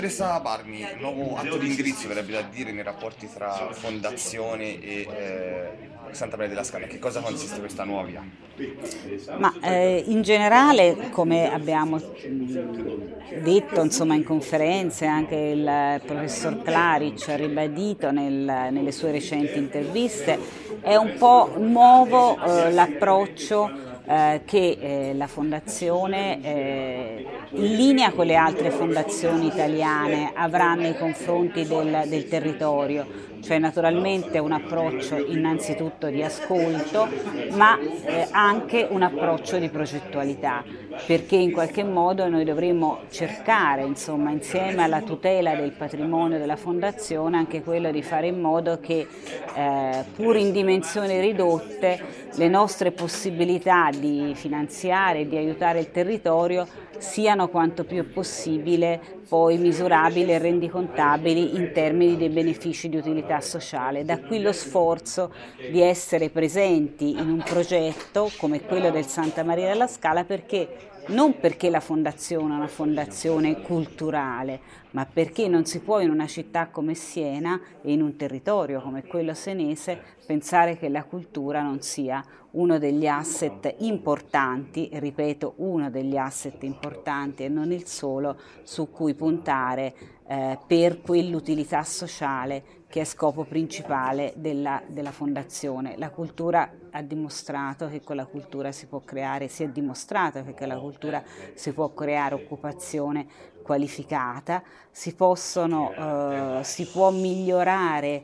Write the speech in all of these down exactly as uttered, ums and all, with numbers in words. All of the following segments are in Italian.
Teresa Parni, nuovo atto di indirizzo verrebbe da dire nei rapporti tra fondazione e eh, Santa Maria della Scala. Che cosa consiste questa nuova via? Ma eh, in generale, come abbiamo mh, detto insomma, in conferenze, anche il professor Claric ha ribadito nel- nelle sue recenti interviste, è un po' nuovo eh, l'approccio eh, che eh, la fondazione, eh, in linea con le altre fondazioni italiane, avrà nei confronti del, del territorio, cioè naturalmente un approccio innanzitutto di ascolto, ma eh, anche un approccio di progettualità, perché in qualche modo noi dovremmo cercare, insomma, insieme alla tutela del patrimonio della fondazione, anche quello di fare in modo che, eh, pur in dimensioni ridotte, le nostre possibilità di finanziare e di aiutare il territorio siano quanto più possibile poi misurabili e rendicontabili in termini dei benefici di utilità sociale. Da qui lo sforzo di essere presenti in un progetto come quello del Santa Maria della Scala, perché non perché la fondazione è una fondazione culturale, ma perché non si può in una città come Siena e in un territorio come quello senese pensare che la cultura non sia uno degli asset importanti, ripeto, uno degli asset importanti e non il solo, su cui puntare eh, per quell'utilità sociale che è scopo principale della, della fondazione. La cultura ha dimostrato che con la cultura si può creare, si è dimostrato che con la cultura si può creare occupazione qualificata, si, possono, eh, si può migliorare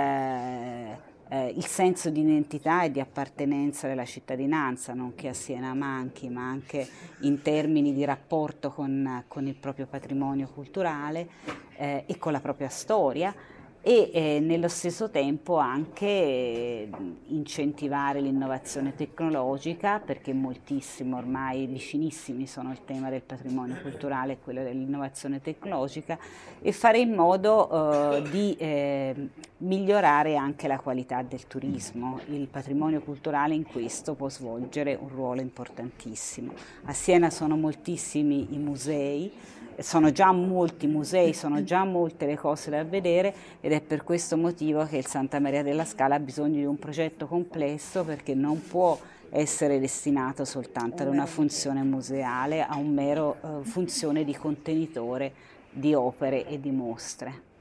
eh, eh, il senso di identità e di appartenenza della cittadinanza, non che a Siena manchi, ma anche in termini di rapporto con, con il proprio patrimonio culturale eh, e con la propria storia e eh, nello stesso tempo anche eh, incentivare l'innovazione tecnologica, perché moltissimo ormai vicinissimi sono il tema del patrimonio culturale e quello dell'innovazione tecnologica, e fare in modo eh, di eh, migliorare anche la qualità del turismo. Il patrimonio culturale in questo può svolgere un ruolo importantissimo. A Siena sono moltissimi i musei, sono già molti musei, sono già molte le cose da vedere, ed è per questo motivo che il Santa Maria della Scala ha bisogno di un progetto complesso, perché non può essere destinato soltanto ad una funzione museale, a un mero eh, funzione di contenitore di opere e di mostre.